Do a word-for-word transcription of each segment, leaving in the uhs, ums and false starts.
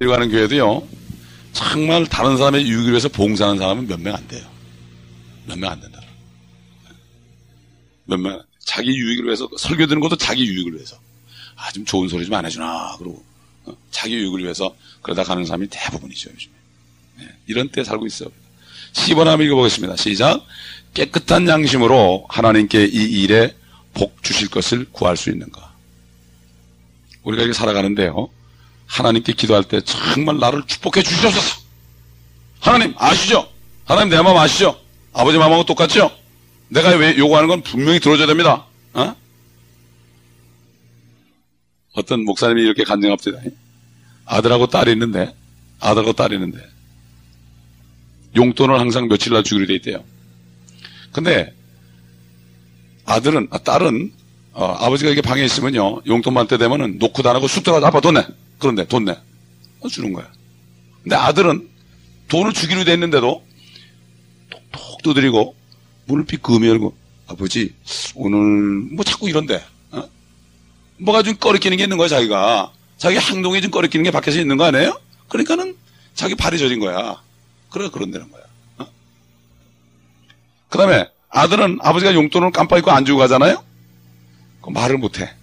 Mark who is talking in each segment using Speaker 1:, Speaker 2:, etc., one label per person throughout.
Speaker 1: 가는 교회도요, 정말 다른 사람의 유익을 위해서 봉사하는 사람은 몇 명 안 돼요. 몇 명 안 된다. 몇 명, 자기 유익을 위해서, 설교 듣는 것도 자기 유익을 위해서. 아, 좀 좋은 소리 좀 안 해주나. 그러고, 어, 자기 유익을 위해서 그러다 가는 사람이 대부분이죠, 요즘에. 네, 이런 때 살고 있어요. 십 번 한번 읽어보겠습니다. 시작. 깨끗한 양심으로 하나님께 이 일에 복 주실 것을 구할 수 있는가. 우리가 이렇게 살아가는데요, 하나님께 기도할 때 정말 나를 축복해 주시옵소서. 하나님 아시죠? 하나님 내 마음 아시죠? 아버지 마음하고 똑같죠? 내가 왜 요구하는 건 분명히 들어줘야 됩니다. 어? 어떤 목사님이 이렇게 간증합니다. 아들하고 딸이 있는데, 아들하고 딸이 있는데, 용돈을 항상 며칠 날 주기로 돼 있대요. 근데, 아들은, 아, 딸은, 어, 아버지가 이렇게 방에 있으면요, 용돈 받을 때 되면은 놓고도 안 하고 쑥 들어가서 아빠 돈 내. 그런데 돈 내. 주는 거야. 근데 아들은 돈을 주기로 돼 있는데도 톡톡 두드리고 문을 삐끔히 열고, 아버지, 오늘 뭐 자꾸 이런데, 어? 뭐가 좀 꺼리끼는 게 있는 거야, 자기가. 자기 행동에 좀 꺼리끼는 게 밖에서 있는 거 아니에요? 그러니까는 자기 발이 저린 거야. 그래, 그런다는 거야. 어? 그 다음에 아들은 아버지가 용돈을 깜빡 잊고 안 주고 가잖아요? 그럼 말을 못 해.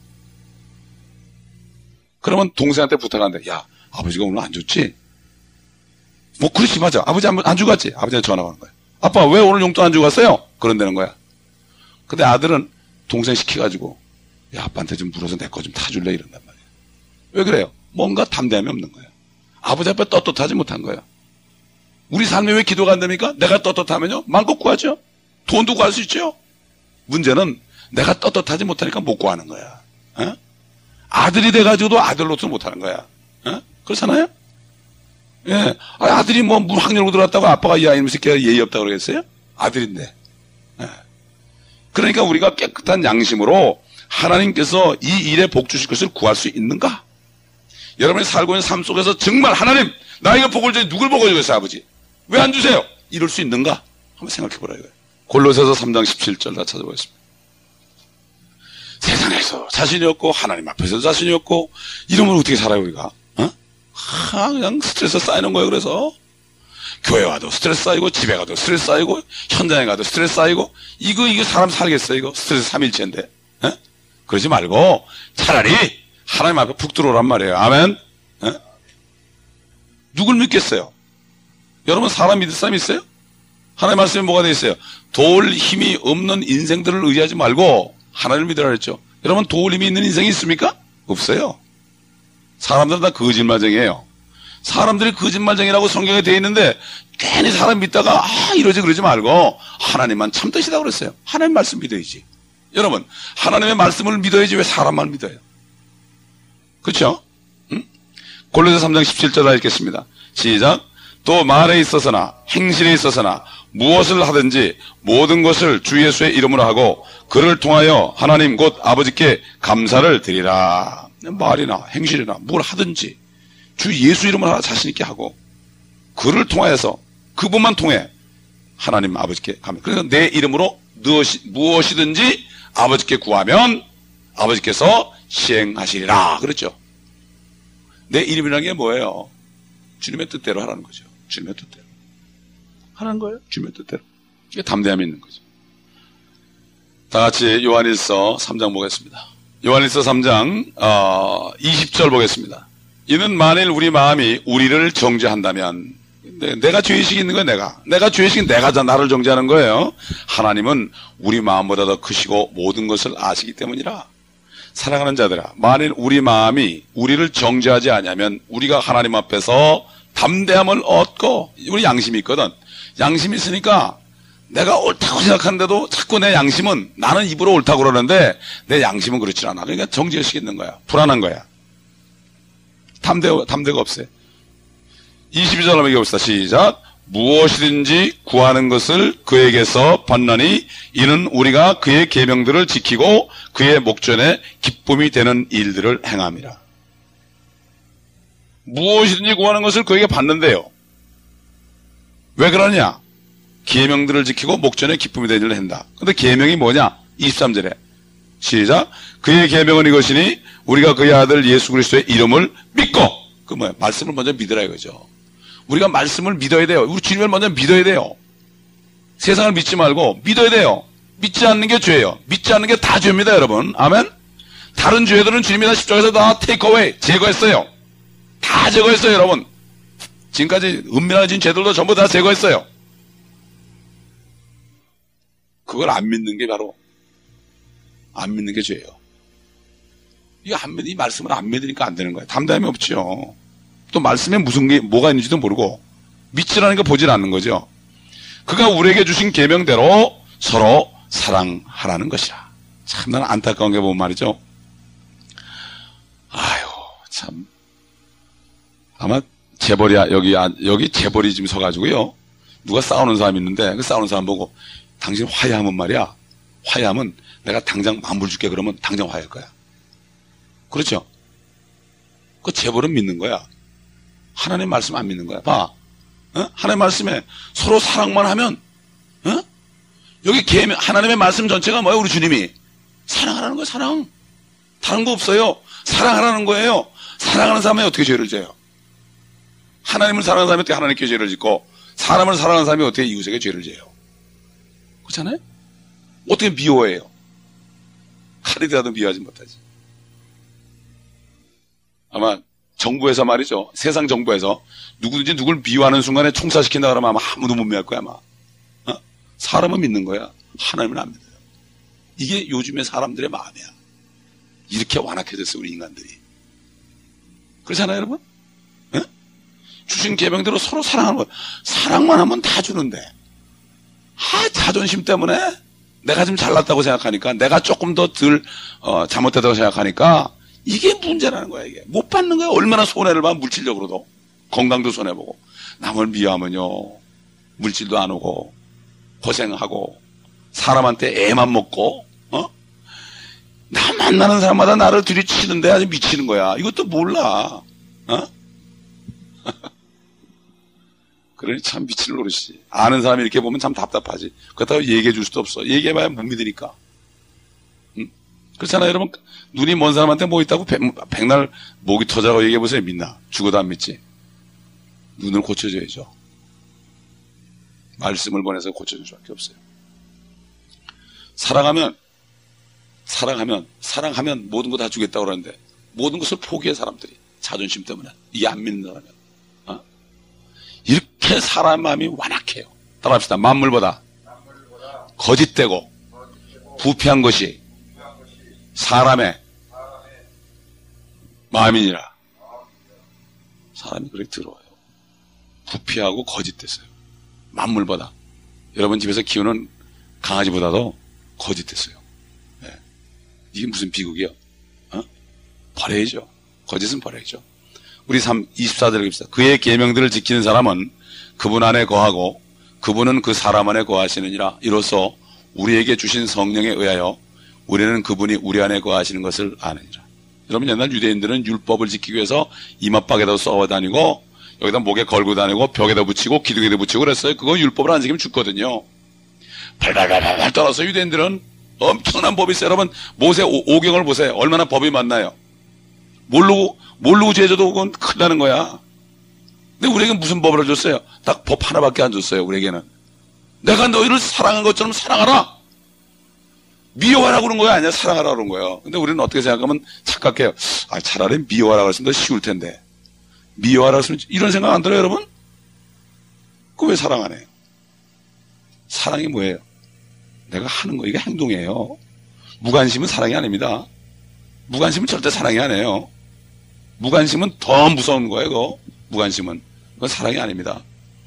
Speaker 1: 그러면 동생한테 부탁하는데, 야, 아버지가 오늘 안 줬지? 뭐, 그렇지, 맞아. 아버지 안, 안 주고 갔지? 아버지한테 전화가 오는 거야. 아빠, 왜 오늘 용돈 안 주고 갔어요? 그런다는 거야. 근데 아들은 동생 시켜가지고, 야, 아빠한테 좀 물어서 내 거 좀 타줄래? 이런단 말이야. 왜 그래요? 뭔가 담대함이 없는 거야. 아버지 앞에 떳떳하지 못한 거야. 우리 삶에 왜 기도가 안 됩니까? 내가 떳떳하면요, 마음껏 구하죠. 돈도 구할 수 있죠. 문제는 내가 떳떳하지 못하니까 못 구하는 거야. 어? 아들이 돼가지고도 아들로서 못하는 거야. 어? 그렇잖아요? 예. 아들이 뭐 무학년으로 들어왔다고 아빠가 이 아이놈 새끼가 예의 없다고 그러겠어요? 아들인데. 예. 그러니까 우리가 깨끗한 양심으로 하나님께서 이 일에 복 주실 것을 구할 수 있는가? 여러분이 살고 있는 삶 속에서 정말 하나님, 나에게 복을 주니 누굴 복을 주겠어요, 아버지? 왜 안 주세요? 이럴 수 있는가? 한번 생각해 보라 이거예요. 골로새서 삼 장 십칠 절 다 찾아보겠습니다. 세상에서 자신이 없고 하나님 앞에서도 자신이 없고 이러면 어떻게 살아요 우리가? 어? 아, 그냥 스트레스 쌓이는 거예요. 그래서 교회 와도 스트레스 쌓이고 집에 가도 스트레스 쌓이고 현장에 가도 스트레스 쌓이고 이거 이거 사람 살겠어요 이거? 스트레스 삼일체인데. 어? 그러지 말고 차라리 하나님 앞에 푹 들어오란 말이에요. 아멘. 어? 누굴 믿겠어요? 여러분 사람 믿을 사람 있어요? 하나님 말씀에 뭐가 되어 있어요? 도울 힘이 없는 인생들을 의지하지 말고 하나님을 믿으라 그랬죠. 여러분 도울 힘이 있는 인생이 있습니까? 없어요. 사람들은 다 거짓말쟁이에요. 사람들이 거짓말쟁이라고 성경에 되어 있는데 괜히 사람 믿다가 아 이러지 그러지 말고 하나님만 참되시다고 그랬어요. 하나님 말씀 믿어야지. 여러분 하나님의 말씀을 믿어야지 왜 사람만 믿어요? 그렇죠? 응? 골로새 삼 장 십칠 절 다 읽겠습니다. 시작. 또 말에 있어서나 행실에 있어서나 무엇을 하든지 모든 것을 주 예수의 이름으로 하고 그를 통하여 하나님 곧 아버지께 감사를 드리라. 말이나 행실이나 뭘 하든지 주 예수 이름으로 자신 있게 하고 그를 통하여서 그분만 통해 하나님 아버지께 감사. 그래서 내 이름으로 무엇이, 무엇이든지 아버지께 구하면 아버지께서 시행하시리라. 그렇죠? 내 이름이라는 게 뭐예요? 주님의 뜻대로 하라는 거죠. 주님의 뜻대로 하라는 거예요. 주님의 뜻대로. 이게 담대함이 있는 거죠. 다 같이 요한일서 삼 장 보겠습니다. 요한일서 삼 장 어, 이십 절 보겠습니다. 이는 만일 우리 마음이 우리를 정죄한다면, 내가 죄의식이 있는 거예요. 내가 내가 죄의식은 내가 나를 정죄하는 거예요. 하나님은 우리 마음보다 더 크시고 모든 것을 아시기 때문이라. 사랑하는 자들아, 만일 우리 마음이 우리를 정죄하지 않으면 우리가 하나님 앞에서 담대함을 얻고, 우리 양심이 있거든. 양심이 있으니까 내가 옳다고 생각하는데도 자꾸 내 양심은, 나는 입으로 옳다고 그러는데 내 양심은 그렇지 않아. 그러니까 정죄의식이 있는 거야. 불안한 거야. 담대, 담대가 없어요. 이십이 절 한번 읽어봅시다. 시작. 무엇이든지 구하는 것을 그에게서 받나니 이는 우리가 그의 계명들을 지키고 그의 목전에 기쁨이 되는 일들을 행함이라. 무엇이든지 구하는 것을 그에게 받는데요. 왜 그러냐? 계명들을 지키고 목전에 기쁨이 되는 일을 한다. 근데 계명이 뭐냐? 이십삼 절에 시작. 그의 계명은 이것이니 우리가 그의 아들 예수 그리스도의 이름을 믿고 그 뭐야? 말씀을 먼저 믿으라 이거죠. 우리가 말씀을 믿어야 돼요. 우리 주님을 먼저 믿어야 돼요. 세상을 믿지 말고 믿어야 돼요. 믿지 않는 게 죄예요. 믿지 않는 게 다 죄입니다, 여러분. 아멘? 다른 죄들은 주님이 다 십자가에서 다 테이크어웨이, 제거했어요. 다 제거했어요, 여러분. 지금까지 은밀해진 죄들도 전부 다 제거했어요. 그걸 안 믿는 게 바로 안 믿는 게 죄예요. 이 안 믿, 이 말씀을 안 믿으니까 안 되는 거예요. 담담이 없죠. 또 말씀에 무슨 게 뭐가 있는지도 모르고 믿지라니까 보질 않는 거죠. 그가 우리에게 주신 계명대로 서로 사랑하라는 것이라. 참 나는 안타까운 게 보면 말이죠. 아유 참 아마 재벌이야 여기 여기 재벌이 지금 서가지고요. 누가 싸우는 사람 있는데 그 싸우는 사람 보고 당신 화해하면 말이야. 화해하면 내가 당장 만불 줄게 그러면 당장 화해할 거야. 그렇죠? 그 재벌은 믿는 거야. 하나님 말씀 안 믿는 거야. 봐. 어? 하나님 말씀에 서로 사랑만 하면 어? 여기 계명, 하나님의 말씀 전체가 뭐예요? 우리 주님이 사랑하라는 거예요. 사랑. 다른 거 없어요. 사랑하라는 거예요. 사랑하는 사람이 어떻게 죄를 져요? 하나님을 사랑하는 사람이 어떻게 하나님께 죄를 짓고 사람을 사랑하는 사람이 어떻게 이웃에게 죄를 져요? 그렇잖아요? 어떻게 미워해요? 칼이 들어도 미워하지 못하지. 아마 정부에서 말이죠. 세상 정부에서 누구든지 누굴 미워하는 순간에 총살시킨다 그러면 아마 아무도 못 믿을 거야 아마. 어? 사람은 믿는 거야. 하나님은 안 믿어요. 이게 요즘의 사람들의 마음이야. 이렇게 완악해졌어요 우리 인간들이. 그렇잖아요 여러분? 어? 주신 계명대로 서로 사랑하는 거야. 사랑만 하면 다 주는데 아 자존심 때문에 내가 좀 잘났다고 생각하니까 내가 조금 더 덜 어, 잘못됐다고 생각하니까 이게 문제라는 거야. 이게 못 받는 거야. 얼마나 손해를 봐. 물질적으로도 건강도 손해보고 남을 미워하면요 물질도 안 오고 고생하고 사람한테 애만 먹고 어? 나 만나는 사람마다 나를 들이치는데 아주 미치는 거야. 이것도 몰라. 어? 그러니 참 미칠 노릇이지. 아는 사람이 이렇게 보면 참 답답하지. 그렇다고 얘기해 줄 수도 없어. 얘기해봐야 못 믿으니까. 응? 그렇잖아요 여러분. 눈이 먼 사람한테 뭐 있다고 백, 백날 목이 터져라고 얘기해보세요. 믿나? 죽어도 안 믿지. 눈을 고쳐줘야죠. 말씀을 보내서 고쳐줄 수밖에 없어요. 사랑하면 사랑하면 사랑하면 모든 거 다 주겠다고 그러는데 모든 것을 포기해 사람들이 자존심 때문에 이게 안 믿는 사람이야. 어? 이렇게 사람 마음이 완악해요. 따라합시다. 만물보다 거짓되고 부패한 것이 사람의 마음이니라. 사람이 그렇게 들어와요. 부패하고 거짓됐어요. 만물보다. 여러분 집에서 키우는 강아지보다도 거짓됐어요. 네. 이게 무슨 비극이야? 어? 버려야죠. 거짓은 버려야죠. 우리 삼, 이십사 절에 봅시다. 그의 계명들을 지키는 사람은 그분 안에 거하고 그분은 그 사람 안에 거하시느니라. 이로써 우리에게 주신 성령에 의하여 우리는 그분이 우리 안에 거하시는 것을 아느니라. 여러분 옛날 유대인들은 율법을 지키기 위해서 이마박에다 쏘아 다니고 여기다 목에 걸고 다니고 벽에다 붙이고 기둥에다 붙이고 그랬어요. 그거 율법을 안 지키면 죽거든요. 발발발발 떨어서 유대인들은 엄청난 법이 있어요. 여러분 모세 오 경을 보세요. 얼마나 법이 많나요? 모르고 모르고 죄져도 그건 큰일 나는 거야. 근데 우리에게는 무슨 법을 줬어요? 딱 법 하나밖에 안 줬어요. 우리에게는 내가 너희를 사랑한 것처럼 사랑하라. 미워하라고 그런 거야? 아니야. 사랑하라고 그런 거예요. 근데 우리는 어떻게 생각하면 착각해요. 아, 차라리 미워하라고 했으면 더 쉬울 텐데. 미워하라고 했으면 이런 생각 안 들어요, 여러분? 그 왜 사랑 안 해요? 사랑이 뭐예요? 내가 하는 거, 이게 행동이에요. 무관심은 사랑이 아닙니다. 무관심은 절대 사랑이 아니에요. 무관심은 더 무서운 거예요, 그거. 무관심은. 그건 사랑이 아닙니다.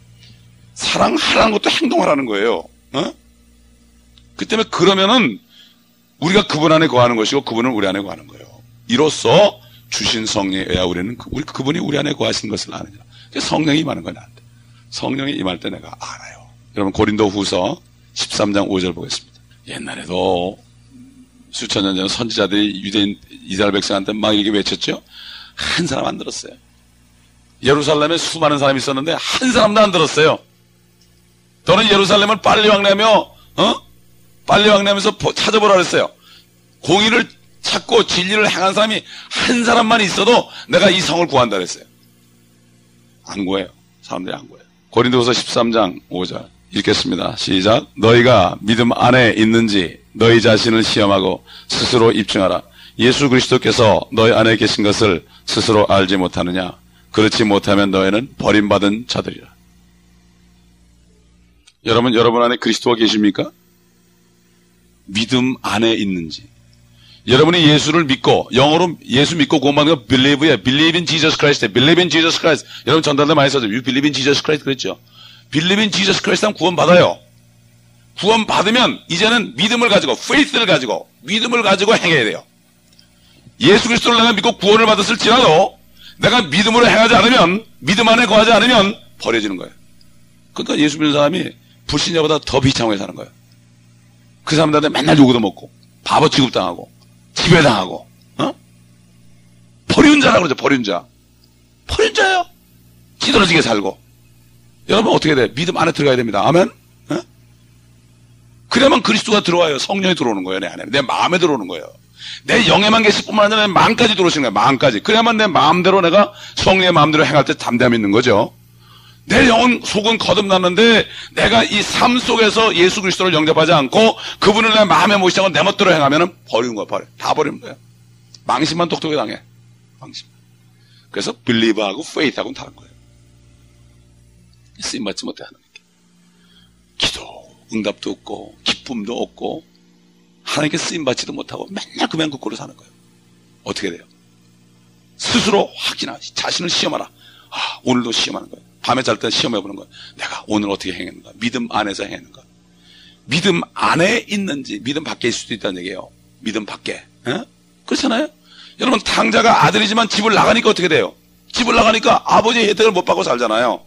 Speaker 1: 사랑하라는 것도 행동하라는 거예요. 어? 그 때문에 그러면은 우리가 그분 안에 거하는 것이고 그분은 우리 안에 거하는 거예요. 이로써 주신 성령에 의하 우리는 그, 우리, 그분이 우리 안에 거하신 것을 아느냐. 성령이 임하는 건 나한테. 성령이 임할 때 내가 알아요. 여러분 고린도 후서 십삼 장 오 절 보겠습니다. 옛날에도 수천 년 전 선지자들이 유대인 이스라엘 백성한테 막 이렇게 외쳤죠. 한 사람 안 들었어요. 예루살렘에 수많은 사람이 있었는데 한 사람도 안 들었어요. 너는 예루살렘을 빨리 왕래하며 어? 빨리 왕래하면서 찾아보라 그랬어요. 공의를 찾고 진리를 행한 사람이 한 사람만 있어도 내가 이 성을 구한다 그랬어요. 안 구해요. 사람들이 안 구해요. 고린도후서 십삼 장 오 절 읽겠습니다. 시작. 너희가 믿음 안에 있는지 너희 자신을 시험하고 스스로 입증하라. 예수 그리스도께서 너희 안에 계신 것을 스스로 알지 못하느냐? 그렇지 못하면 너희는 버림받은 자들이라. 여러분, 여러분 안에 그리스도가 계십니까? 믿음 안에 있는지. 여러분이 예수를 믿고, 영어로 예수 믿고 구원받는 거 believe예요. Believe in Jesus Christ. Believe in Jesus Christ. 여러분 전달도 많이 써죠. You believe in Jesus Christ 그랬죠. Believe in Jesus Christ 하면 구원받아요. 구원받으면 이제는 믿음을 가지고, faith를 가지고, 믿음을 가지고 행해야 돼요. 예수 그리스도를 내가 믿고 구원을 받았을지라도 내가 믿음으로 행하지 않으면, 믿음 안에 거하지 않으면 버려지는 거예요. 그러니까 예수 믿는 사람이 불신자보다 더 비참하게 사는 거예요. 그 사람들한테 맨날 욕도 먹고, 바보 취급당하고, 지배당하고, 어? 버륜자라고 그러죠, 버륜자. 버륜자예요. 찌들어지게 살고. 여러분 어떻게 돼? 믿음 안에 들어가야 됩니다. 아멘? 어? 그래야만 그리스도가 들어와요. 성령이 들어오는 거예요, 내 안에. 내 마음에 들어오는 거예요. 내 영에만 계실 뿐만 아니라 내 마음까지 들어오시는 거예요, 마음까지. 그래야만 내 마음대로 내가 성령의 마음대로 행할 때 담대함이 있는 거죠. 내 영은, 속은 거듭났는데 내가 이 삶 속에서 예수 그리스도를 영접하지 않고 그분을 내 마음에 모시자고 내 멋대로 행하면 버리는 거야, 버려. 다 버리는 거야. 망신만 똑똑히 당해. 망신. 그래서 believe하고 faith하고는 다른 거예요. 쓰임받지 못해 하나님께. 기도, 응답도 없고 기쁨도 없고 하나님께 쓰임받지도 못하고 맨날 그만 그꼴로 사는 거예요. 어떻게 돼요? 스스로 확인하, 자신을 시험하라. 아, 오늘도 시험하는 거예요. 밤에 잘 때 시험해보는 거예요. 내가 오늘 어떻게 행했는가? 믿음 안에서 행했는가? 믿음 안에 있는지, 믿음 밖에 있을 수도 있다는 얘기예요. 믿음 밖에. 에? 그렇잖아요? 여러분, 탕자가 아들이지만 집을 나가니까 어떻게 돼요? 집을 나가니까 아버지의 혜택을 못 받고 살잖아요.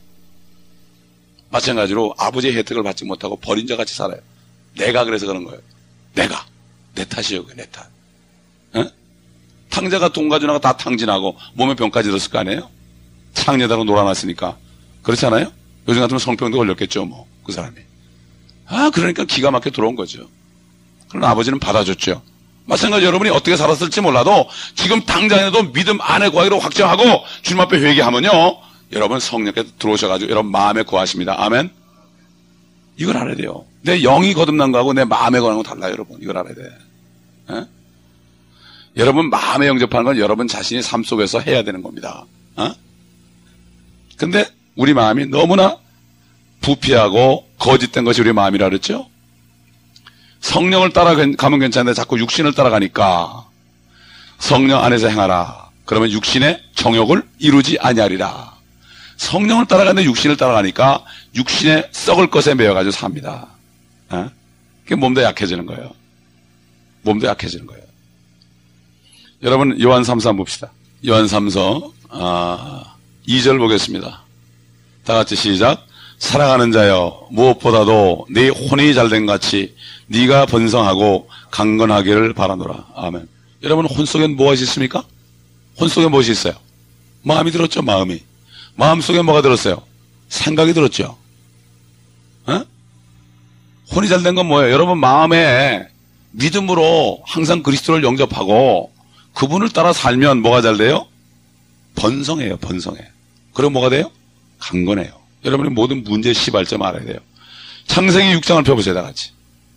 Speaker 1: 마찬가지로 아버지의 혜택을 받지 못하고 버린 자 같이 살아요. 내가 그래서 그런 거예요. 내가. 내 탓이에요, 내 탓. 에? 탕자가 돈 가져나가 다 탕진하고 몸에 병까지 들었을 거 아니에요? 창녀다로 놀아놨으니까. 그렇지 않아요? 요즘 같으면 성병도 걸렸겠죠, 뭐. 그 사람이. 아, 그러니까 기가 막혀 들어온 거죠. 그러나 아버지는 받아줬죠. 마찬가지로 여러분이 어떻게 살았을지 몰라도 지금 당장에도 믿음 안에 거하기로 확정하고 주님 앞에 회개하면요, 여러분 성령께서 들어오셔가지고 여러분 마음에 거하십니다. 아멘? 이걸 알아야 돼요. 내 영이 거듭난 거하고 내 마음에 거하는 건 달라요, 여러분. 이걸 알아야 돼. 에? 여러분 마음에 영접하는 건 여러분 자신이 삶 속에서 해야 되는 겁니다. 어? 근데 우리 마음이 너무나 부패하고 거짓된 것이 우리 마음이라 그랬죠? 성령을 따라가면 괜찮은데 자꾸 육신을 따라가니까 성령 안에서 행하라. 그러면 육신의 정욕을 이루지 아니하리라. 성령을 따라가는데 육신을 따라가니까 육신의 썩을 것에 매여가지고 삽니다. 어? 그게 몸도 약해지는 거예요. 몸도 약해지는 거예요. 여러분 요한 삼서 한번 봅시다. 요한 삼서 아, 이 절 보겠습니다. 다 같이 시작. 사랑하는 자여, 무엇보다도 네 혼이 잘된 같이 네가 번성하고 강건하기를 바라노라. 아멘. 여러분 혼 속엔 무엇이 있습니까? 혼 속에 무엇이 있어요? 마음이 들었죠. 마음이. 마음 속에 뭐가 들었어요? 생각이 들었죠. 어? 혼이 잘된 건 뭐예요? 여러분 마음에 믿음으로 항상 그리스도를 영접하고 그분을 따라 살면 뭐가 잘 돼요? 번성해요. 번성해. 그럼 뭐가 돼요? 강건해요. 여러분이 모든 문제의 시발점 알아야 돼요. 창세기 육 장을 펴보세요. 다 같이.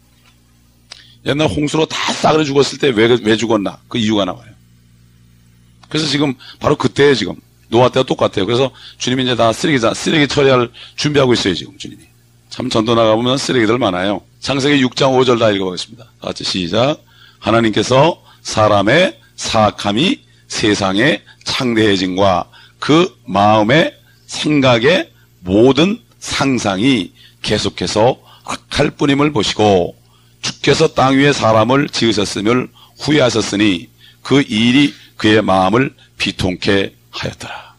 Speaker 1: 옛날 홍수로 다 싸그려 죽었을 때 왜 왜 죽었나? 그 이유가 나와요. 그래서 지금 바로 그때에 지금 노아 때와 똑같아요. 그래서 주님이 이제 다 쓰레기 쓰레기 처리할 준비하고 있어요. 지금 주님이. 참 전도 나가보면 쓰레기들 많아요. 창세기 육 장 오 절 다 읽어보겠습니다. 다 같이 시작. 하나님께서 사람의 사악함이 세상의 창대해짐과 그 마음의 생각의 모든 상상이 계속해서 악할 뿐임을 보시고 주께서 땅 위에 사람을 지으셨음을 후회하셨으니 그 일이 그의 마음을 비통케 하였더라.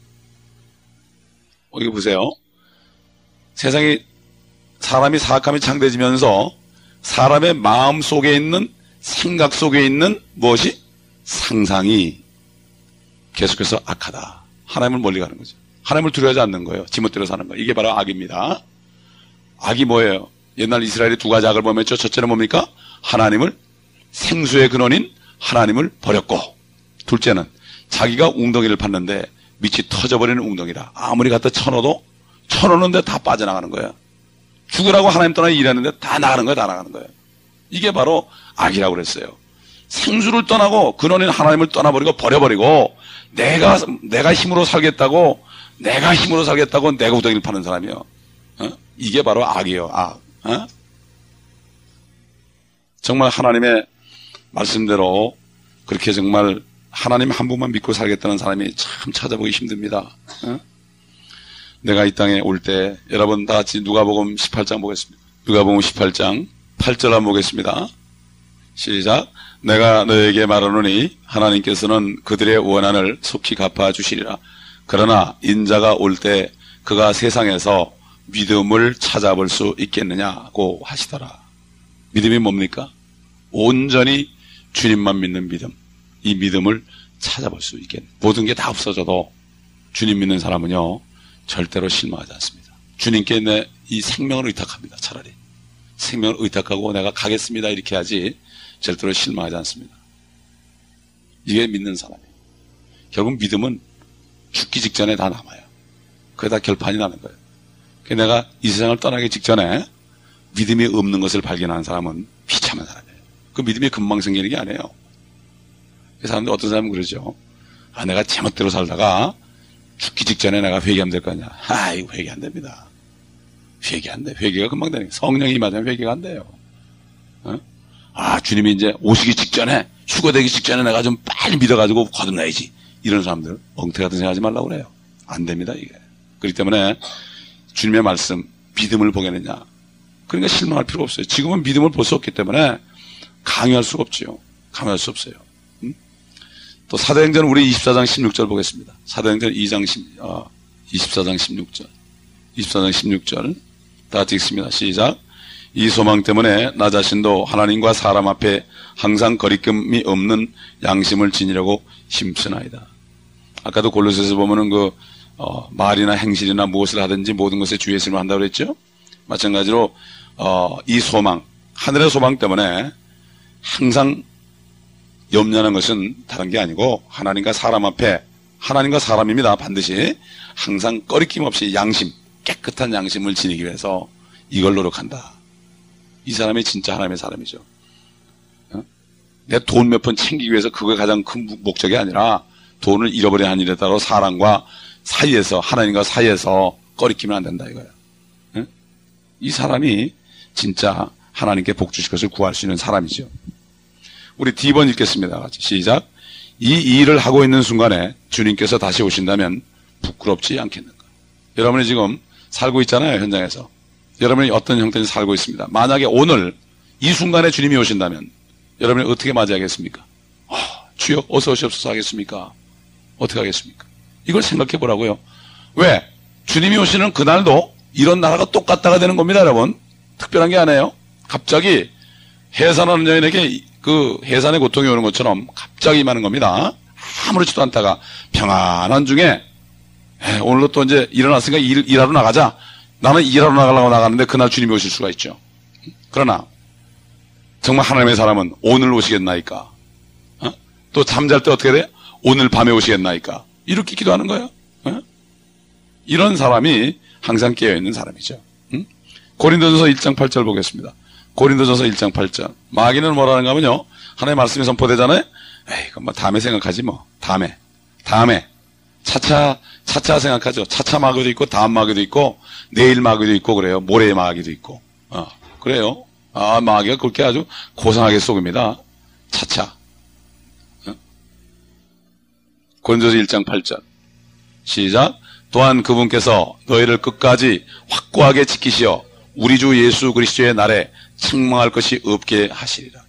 Speaker 1: 여기 보세요. 세상에 사람이 사악함이 창대해지면서 사람의 마음 속에 있는 생각 속에 있는 무엇이? 상상이 계속해서 악하다. 하나님을 멀리 가는 거죠. 하나님을 두려워하지 않는 거예요. 지멋대로 사는 거예요. 이게 바로 악입니다. 악이 뭐예요? 옛날 이스라엘이 두 가지 악을 범했죠. 첫째는 뭡니까? 하나님을, 생수의 근원인 하나님을 버렸고, 둘째는 자기가 웅덩이를 팠는데 밑이 터져버리는 웅덩이다. 아무리 갖다 쳐넣어도 쳐넣는데 다 빠져나가는 거야. 죽으라고 하나님 떠나 일했는데 다 나가는 거야, 다 나가는 거야. 이게 바로 악이라고 그랬어요. 생수를 떠나고 근원인 하나님을 떠나버리고 버려버리고 내가 내가 힘으로 살겠다고 내가 힘으로 살겠다고 내가 우덩이를 파는 사람이요. 어? 이게 바로 악이에요. 악. 어? 정말 하나님의 말씀대로 그렇게 정말 하나님 한 분만 믿고 살겠다는 사람이 참 찾아보기 힘듭니다. 어? 내가 이 땅에 올 때 여러분 다 같이 누가복음 십팔 장 보겠습니다. 누가복음 십팔 장 팔 절 한번 보겠습니다. 시작. 내가 너에게 말하노니 하나님께서는 그들의 원한을 속히 갚아주시리라. 그러나 인자가 올 때 그가 세상에서 믿음을 찾아볼 수 있겠느냐고 하시더라. 믿음이 뭡니까? 온전히 주님만 믿는 믿음. 이 믿음을 찾아볼 수 있겠네. 모든 게 다 없어져도 주님 믿는 사람은요 절대로 실망하지 않습니다. 주님께 내 이 생명을 의탁합니다. 차라리 생명을 의탁하고 내가 가겠습니다 이렇게 하지 절대로 실망하지 않습니다. 이게 믿는 사람이에요. 결국 믿음은 죽기 직전에 다 남아요. 그게 다 결판이 나는 거예요. 그래서 내가 이 세상을 떠나기 직전에 믿음이 없는 것을 발견하는 사람은 비참한 사람이에요. 그 믿음이 금방 생기는 게 아니에요. 그 사람들 어떤 사람은 그러죠. 아, 내가 제멋대로 살다가 죽기 직전에 내가 회개하면 될 거 아니야. 아, 이거 회개 안 됩니다. 회개 안 돼. 회개가 금방 되는 거예요. 성령이 임하면 회개가 안 돼요. 어? 아, 주님이 이제 오시기 직전에, 휴거되기 직전에 내가 좀 빨리 믿어가지고 거듭나야지. 이런 사람들, 엉태 같은 생각하지 말라고 그래요. 안 됩니다, 이게. 그렇기 때문에 주님의 말씀, 믿음을 보겠느냐. 그러니까 실망할 필요가 없어요. 지금은 믿음을 볼 수 없기 때문에 강요할 수가 없지요. 강요할 수 없어요. 음? 또 사도행전 우리 이십사 장 십육 절 보겠습니다. 사도행전 이 장 어, 이십사 장 십육 절. 이십사 장 십육 절. 다 같이 읽습니다. 시작. 이 소망 때문에 나 자신도 하나님과 사람 앞에 항상 거리낌이 없는 양심을 지니려고 힘쓰나이다. 아까도 골로새서 보면은 그 어, 말이나 행실이나 무엇을 하든지 모든 것에 주의 있음을 한다고 그랬죠. 마찬가지로 어, 이 소망, 하늘의 소망 때문에 항상 염려하는 것은 다른 게 아니고 하나님과 사람 앞에, 하나님과 사람입니다. 반드시 항상 꺼리낌 없이 양심, 깨끗한 양심을 지니기 위해서 이걸 노력한다. 이 사람이 진짜 하나님의 사람이죠. 어? 내 돈 몇 푼 챙기기 위해서 그게 가장 큰 목적이 아니라 돈을 잃어버린 한 일에 따라 사람과 사이에서, 하나님과 사이에서 꺼리키면 안 된다 이거예요. 어? 이 사람이 진짜 하나님께 복 주실 것을 구할 수 있는 사람이죠. 우리 D번 읽겠습니다. 같이 시작. 이 일을 하고 있는 순간에 주님께서 다시 오신다면 부끄럽지 않겠는가. 여러분이 지금 살고 있잖아요. 현장에서. 여러분이 어떤 형태로 살고 있습니다. 만약에 오늘 이 순간에 주님이 오신다면 여러분이 어떻게 맞이하겠습니까? 아, 주여 어서 오시옵소서 하겠습니까? 어떻게 하겠습니까? 이걸 생각해 보라고요. 왜? 주님이 오시는 그날도 이런 나라가 똑같다가 되는 겁니다. 여러분. 특별한 게 아니에요. 갑자기 해산하는 여인에게 그 해산의 고통이 오는 것처럼 갑자기 임하는 겁니다. 아무렇지도 않다가 평안한 중에 에이, 오늘도 또 이제 일어났으니까 일, 일하러 나가자. 나는 일하러 나가려고 나가는데 그날 주님이 오실 수가 있죠. 그러나 정말 하나님의 사람은 오늘 오시겠나이까? 어? 또 잠잘 때 어떻게 돼? 오늘 밤에 오시겠나이까? 이렇게 기도하는 거예요. 어? 이런 사람이 항상 깨어있는 사람이죠. 응? 고린도전서 일 장 팔 절 보겠습니다. 고린도전서 일 장 팔 절. 마귀는 뭐라는가 하면요. 하나님의 말씀이 선포되잖아요. 에이, 그건 뭐 다음에 생각하지 뭐. 다음에. 다음에. 차차, 차차 생각하죠. 차차 마귀도 있고, 다음 마귀도 있고, 내일 마귀도 있고, 그래요. 모레 마귀도 있고. 어, 그래요. 아, 마귀가 그렇게 아주 고상하게 속입니다. 차차. 어? 고린도전서 일 장 팔 절. 시작. 또한 그분께서 너희를 끝까지 확고하게 지키시어 우리 주 예수 그리스도의 날에 책망할 것이 없게 하시리라.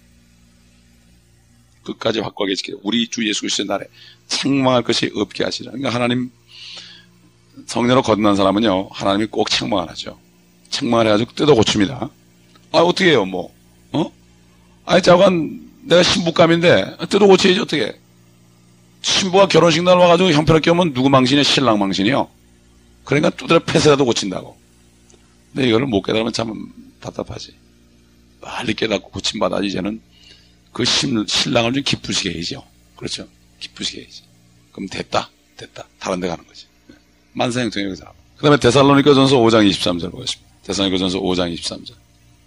Speaker 1: 끝까지 확고하게 지키시어 우리 주 예수 그리스도의 날에 책망할 것이 없게 하시리라. 그러니까 하나님 성령으로 거듭난 사람은요, 하나님이 꼭 책망을 하죠. 책망을 해가지고 뜯어 고칩니다. 아, 어떻게 해요, 뭐, 어? 아니, 자관, 내가 신부감인데, 뜯어 고쳐야지, 어떻게. 신부가 결혼식 날 와가지고 형편없게 오면 누구 망신이야? 신랑 망신이요. 그러니까 두드려 패스라도 고친다고. 근데 이거를 못 깨달으면 참 답답하지. 빨리 깨닫고 고침받아, 이제는 그 신, 신랑을 좀 기쁘시게 해야죠. 그렇죠. 기쁘시게 해야지. 그럼 됐다. 됐다. 다른 데 가는 거지. 만사형통이 여기서 나와. 그 다음에 데살로니가전서 오 장 이십삼 절 보겠습니다. 데살로니가전서 오 장 이십삼 절.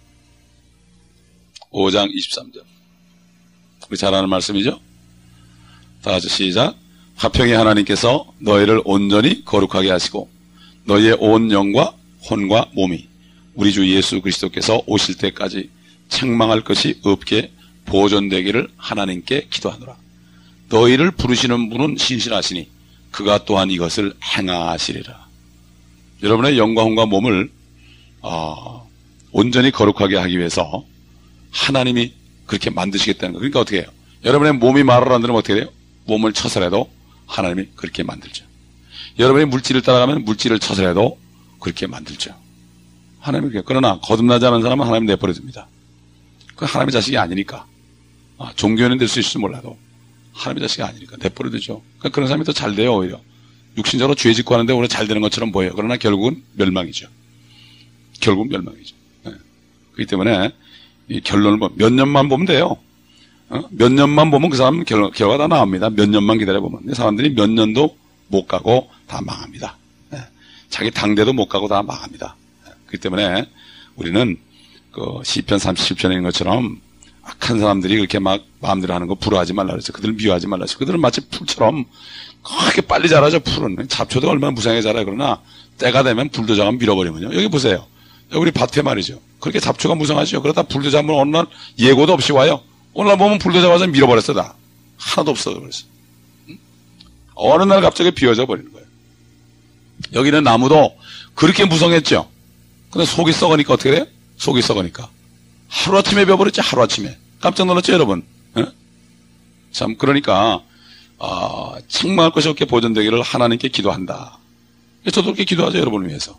Speaker 1: 오 장 이십삼 절. 우리 잘 아는 말씀이죠? 다 같이 시작. 화평의 하나님께서 너희를 온전히 거룩하게 하시고 너희의 온 영과 혼과 몸이 우리 주 예수 그리스도께서 오실 때까지 책망할 것이 없게 보존되기를 하나님께 기도하노라. 너희를 부르시는 분은 신실하시니 그가 또한 이것을 행하시리라. 여러분의 영과 혼과 몸을 어, 온전히 거룩하게 하기 위해서 하나님이 그렇게 만드시겠다는 거예요. 그러니까 어떻게 해요? 여러분의 몸이 말을 안 들으면 어떻게 돼요? 몸을 쳐서라도 하나님이 그렇게 만들죠. 여러분의 물질을 따라가면 물질을 쳐서라도 그렇게 만들죠. 하나님이 그렇게. 그러나 거듭나지 않은 사람은 하나님 내버려둡니다. 그 하나님의 자식이 아니니까. 아, 종교인은 될 수 있을지 몰라도 하나님의 자식이 아니니까 내버려두죠. 그러니까 그런 사람이 더 잘 돼요. 오히려 육신적으로 죄 짓고 하는데 오히려 잘 되는 것처럼 보여요. 그러나 결국은 멸망이죠. 결국은 멸망이죠. 네. 그렇기 때문에 이 결론을 보면 몇 년만 보면 돼요. 어? 몇 년만 보면 그 사람 결, 결과가 다 나옵니다. 몇 년만 기다려보면. 사람들이 몇 년도 못 가고 다 망합니다. 네. 자기 당대도 못 가고 다 망합니다. 네. 그렇기 때문에 우리는 그 시편 삼십칠 편에 있는 것처럼 악한 사람들이 그렇게 막 마음대로 하는 거 부러워하지 말라 그랬어요. 그들을 미워하지 말라 그랬어요. 그들은 마치 풀처럼 그렇게 빨리 자라죠. 풀은. 잡초도 얼마나 무상하게 자라요. 그러나 때가 되면 불도저가 밀어버리면요. 여기 보세요. 여기 우리 밭에 말이죠. 그렇게 잡초가 무성하죠. 그러다 불도저 한번 어느 날 예고도 없이 와요. 오늘 보면 불도저 와서 밀어버렸어. 다. 하나도 없어져 버렸어. 응? 어느 날 갑자기 비워져 버리는 거예요. 여기는 나무도 그렇게 무성했죠. 근데 속이 썩으니까 어떻게 돼요? 속이 썩으니까. 하루아침에 베어버렸지. 하루아침에. 깜짝 놀랐죠 여러분. 예? 참 그러니까 아, 책망할 것이 없게 보존되기를 하나님께 기도한다. 저도 그렇게 기도하죠. 여러분을 위해서.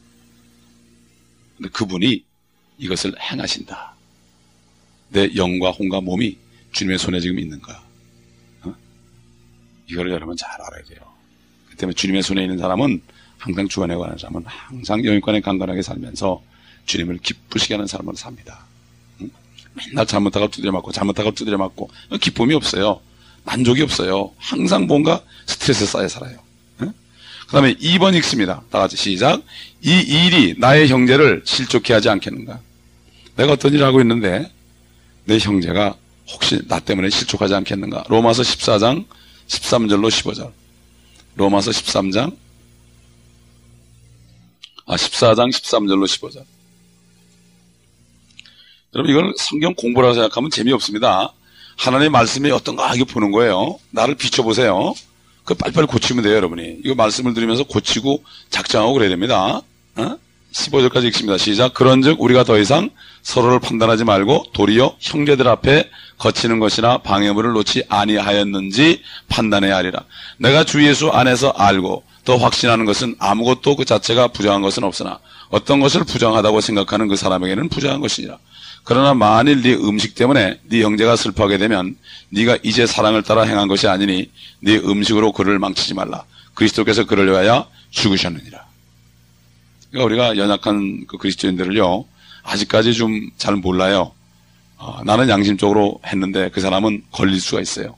Speaker 1: 근데 그분이 이것을 행하신다. 내 영과 혼과 몸이 주님의 손에 지금 있는가. 어? 이거를 여러분 잘 알아야 돼요. 그 때문에 주님의 손에 있는 사람은 항상 주안에 관한 사람은 항상 영육간에 강건하게 살면서 주님을 기쁘시게 하는 사람으로 삽니다. 응? 맨날 잘못하고 두드려 맞고 잘못하고 두드려 맞고 기쁨이 없어요. 만족이 없어요. 항상 뭔가 스트레스 쌓여 살아요. 응? 그 다음에 이 번 읽습니다. 다 같이 시작. 이 일이 나의 형제를 실족해 하지 않겠는가. 내가 어떤 일을 하고 있는데 내 형제가 혹시 나 때문에 실족하지 않겠는가. 로마서 십사 장 십삼 절로 십오 절. 로마서 십삼 장 아 십사 장 십삼 절로 십오 절. 여러분 이걸 성경 공부라고 생각하면 재미없습니다. 하나님의 말씀이 어떤가 하게 보는 거예요. 나를 비춰보세요. 그 빨리빨리 고치면 돼요 여러분이. 이거 말씀을 들으면서 고치고 작정하고 그래야 됩니다. 어? 십오 절까지 읽습니다. 시작. 그런즉 우리가 더 이상 서로를 판단하지 말고 도리어 형제들 앞에 거치는 것이나 방해물을 놓지 아니하였는지 판단해야 하리라. 내가 주 예수 안에서 알고 더 확신하는 것은 아무것도 그 자체가 부정한 것은 없으나 어떤 것을 부정하다고 생각하는 그 사람에게는 부정한 것이니라. 그러나 만일 네 음식 때문에 네 형제가 슬퍼하게 되면 네가 이제 사랑을 따라 행한 것이 아니니 네 음식으로 그를 망치지 말라. 그리스도께서 그를 위하여 죽으셨느니라. 그러니까 우리가 연약한 그 그리스도인들을요 아직까지 좀 잘 몰라요. 어, 나는 양심적으로 했는데 그 사람은 걸릴 수가 있어요.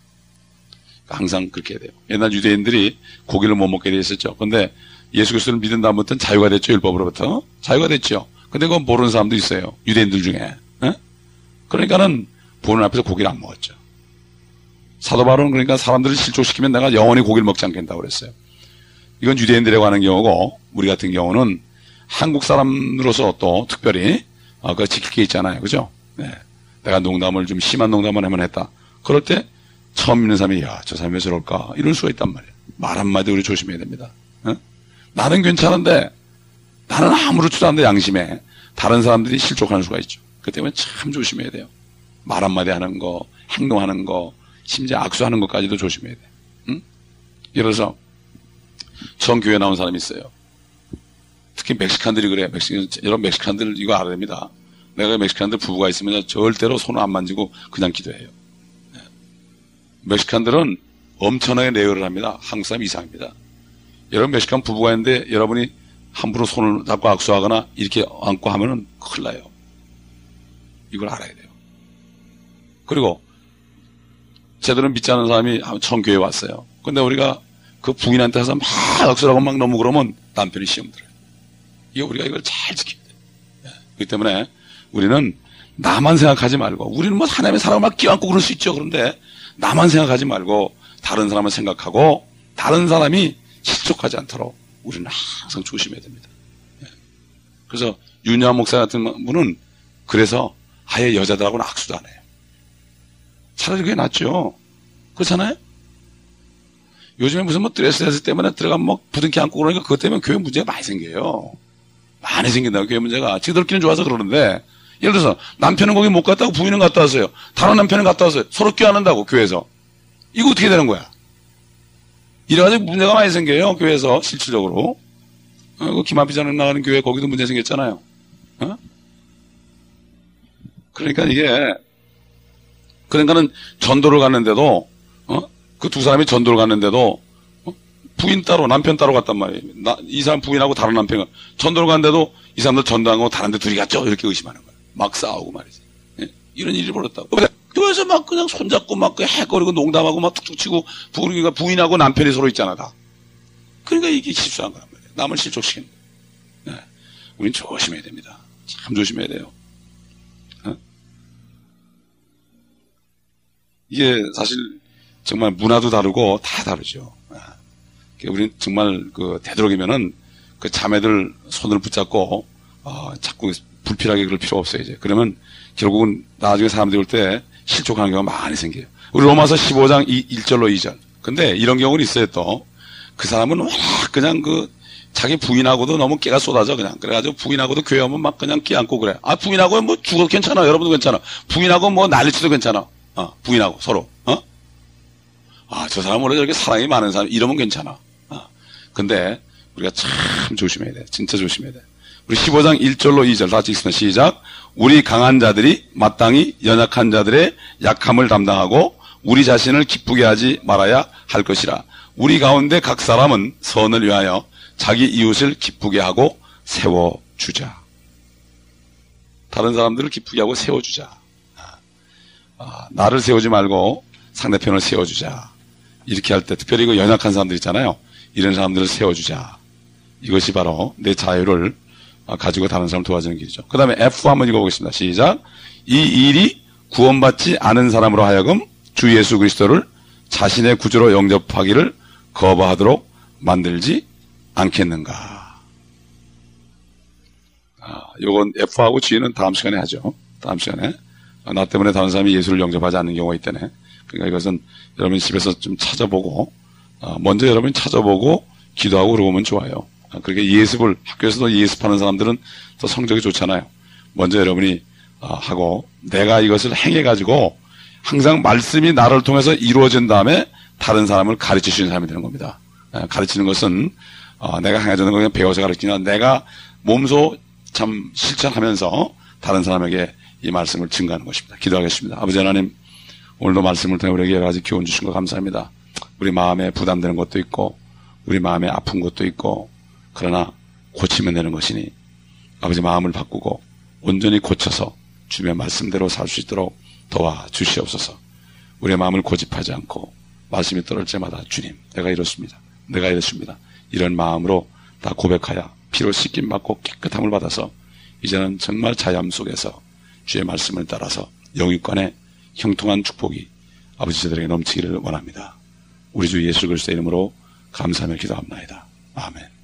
Speaker 1: 항상 그렇게 해야 돼요. 옛날 유대인들이 고기를 못 먹게 돼 있었죠. 근데 예수 그리스도를 믿은 다음부터는 자유가 됐죠. 율법으로부터 자유가 됐죠. 근데 그건 모르는 사람도 있어요. 유대인들 중에. 에? 그러니까는 보는 앞에서 고기를 안 먹었죠. 사도 바울은 그러니까 사람들을 실족시키면 내가 영원히 고기를 먹지 않겠다고 그랬어요. 이건 유대인들에 관한 경우고 우리 같은 경우는 한국 사람으로서 또 특별히 어, 그거 지킬 게 있잖아요. 그죠? 네. 내가 농담을 좀 심한 농담을 하면 했다. 그럴 때 처음 믿는 사람이 야, 저 사람이 왜 저럴까? 이럴 수가 있단 말이에요. 말 한마디 우리 조심해야 됩니다. 어? 나는 괜찮은데 나는 아무렇지도 않은데 양심에 다른 사람들이 실족하는 수가 있죠. 그 때문에 참 조심해야 돼요. 말 한마디 하는 거, 행동하는 거, 심지어 악수하는 것까지도 조심해야 돼요. 응? 예를 들어서 처음 교회 나온 사람이 있어요. 특히 멕시칸들이 그래요. 멕시칸, 여러분 멕시칸들 이거 알아야 됩니다. 내가 멕시칸들 부부가 있으면 절대로 손을 안 만지고 그냥 기도해요. 네. 멕시칸들은 엄청나게 내열을 합니다. 한국 사람 이상입니다. 여러분 멕시칸 부부가 있는데 여러분이 함부로 손을 잡고 악수하거나 이렇게 안고 하면은 큰일 나요. 이걸 알아야 돼요. 그리고 제대로 믿지 않는 사람이 처음 교회에 왔어요. 근데 우리가 그 부인한테 가서 막 억수라고 막 너무 그러면 남편이 시험 들어요. 이게 우리가 이걸 잘 지켜야 돼요. 예. 그렇기 때문에 우리는 나만 생각하지 말고, 우리는 뭐 하나님의 사랑을 막 끼얹고 그럴 수 있죠. 그런데 나만 생각하지 말고 다른 사람을 생각하고 다른 사람이 실족하지 않도록 우리는 항상 조심해야 됩니다. 예. 그래서 윤여한 목사 같은 분은 그래서 아예 여자들하고는 악수도 안 해요. 차라리 그게 낫죠. 그렇잖아요? 요즘에 무슨 뭐 드레스레스 때문에 들어가면 뭐 부둥켜 안고 그러니까 그것 때문에 교회 문제가 많이 생겨요. 많이 생긴다고, 교회 문제가. 지들끼리는 좋아서 그러는데, 예를 들어서 남편은 거기 못 갔다고 부인은 갔다 왔어요. 다른 남편은 갔다 왔어요. 서로 껴안는다고, 교회에서. 이거 어떻게 되는 거야? 이래가지고 문제가 많이 생겨요, 교회에서, 실질적으로. 어, 그 김한비자는 나가는 교회 거기도 문제 생겼잖아요. 어? 그러니까 이게, 그러니까는 전도를 갔는데도, 어? 그 두 사람이 전도를 갔는데도, 어? 부인 따로, 남편 따로 갔단 말이에요. 나, 이 사람 부인하고 다른 남편이 전도를 갔는데도 이 사람들 전도하고 다른 데 둘이 갔죠? 이렇게 의심하는 거예요. 막 싸우고 말이지. 예? 이런 일이 벌어졌다고. 교회에서 막 그냥 손잡고 막 해거리고 농담하고 막 툭툭 치고, 부인과 부인하고 남편이 서로 있잖아, 다. 그러니까 이게 실수한 거란 말이에요. 남을 실족시키는 거예요. 예. 우린 조심해야 됩니다. 참 조심해야 돼요. 어? 이게 사실 정말 문화도 다르고 다 다르죠. 우리는 정말 그 되도록이면은 그 자매들 손을 붙잡고 어 자꾸 불필요하게 그럴 필요 없어요. 이제 그러면 결국은 나중에 사람들이 올 때 실족하는 경우가 많이 생겨요. 우리 로마서 십오 장 일 절로 이 절. 근데 이런 경우는 있어요. 또 그 사람은 워낙 그냥 그 자기 부인하고도 너무 깨가 쏟아져 그냥. 그래가지고 부인하고도 교회 오면 막 그냥 끼 안고 그래. 아 부인하고 뭐 죽어도 괜찮아. 여러분도 괜찮아. 부인하고 뭐 난리치도 괜찮아. 어 부인하고 서로. 어? 아 저 사람은 원래 저렇게 사랑이 많은 사람 이러면 괜찮아. 어. 근데 우리가 참 조심해야 돼. 진짜 조심해야 돼. 우리 십오 장 일 절로 이 절 다 같이 읽습니다. 시작. 우리 강한 자들이 마땅히 연약한 자들의 약함을 담당하고 우리 자신을 기쁘게 하지 말아야 할 것이라. 우리 가운데 각 사람은 선을 위하여 자기 이웃을 기쁘게 하고 세워주자. 다른 사람들을 기쁘게 하고 세워주자. 아, 나를 세우지 말고 상대편을 세워주자. 이렇게 할 때 특별히 그 연약한 사람들 있잖아요. 이런 사람들을 세워주자. 이것이 바로 내 자유를 가지고 다른 사람을 도와주는 길이죠. 그 다음에 F 한번 읽어보겠습니다. 시작. 이 일이 구원받지 않은 사람으로 하여금 주 예수 그리스도를 자신의 구주로 영접하기를 거부하도록 만들지 않겠는가. 아, 요건 F하고 G는 다음 시간에 하죠. 다음 시간에. 아, 나 때문에 다른 사람이 예수를 영접하지 않는 경우가 있다네. 그러니까 이것은 여러분이 집에서 좀 찾아보고, 아, 먼저 여러분이 찾아보고 기도하고 그러면 좋아요. 아, 그렇게 예습을, 학교에서도 예습하는 사람들은 또 성적이 좋잖아요. 먼저 여러분이 아, 하고 내가 이것을 행해가지고 항상 말씀이 나를 통해서 이루어진 다음에 다른 사람을 가르칠 수 있는 사람이 되는 겁니다. 아, 가르치는 것은 아, 내가 행해주는 거 그냥 배워서 가르치냐, 내가 몸소 참 실천하면서 다른 사람에게 이 말씀을 증거하는 것입니다. 기도하겠습니다. 아버지 하나님, 오늘도 말씀을 통해 우리에게 여러 가지 교훈 주신 거 감사합니다. 우리 마음에 부담되는 것도 있고 우리 마음에 아픈 것도 있고 그러나 고치면 되는 것이니 아버지 마음을 바꾸고 온전히 고쳐서 주님의 말씀대로 살 수 있도록 도와주시옵소서. 우리의 마음을 고집하지 않고 말씀이 떨어질 때마다 주님 내가 이렇습니다. 내가 이렇습니다. 이런 마음으로 다 고백하여 피로 씻김 받고 깨끗함을 받아서 이제는 정말 자유함 속에서 주의 말씀을 따라서 영육간에 형통한 축복이 아버지 저들에게 넘치기를 원합니다. 우리 주 예수 그리스도의 이름으로 감사하며 기도합나이다. 아멘.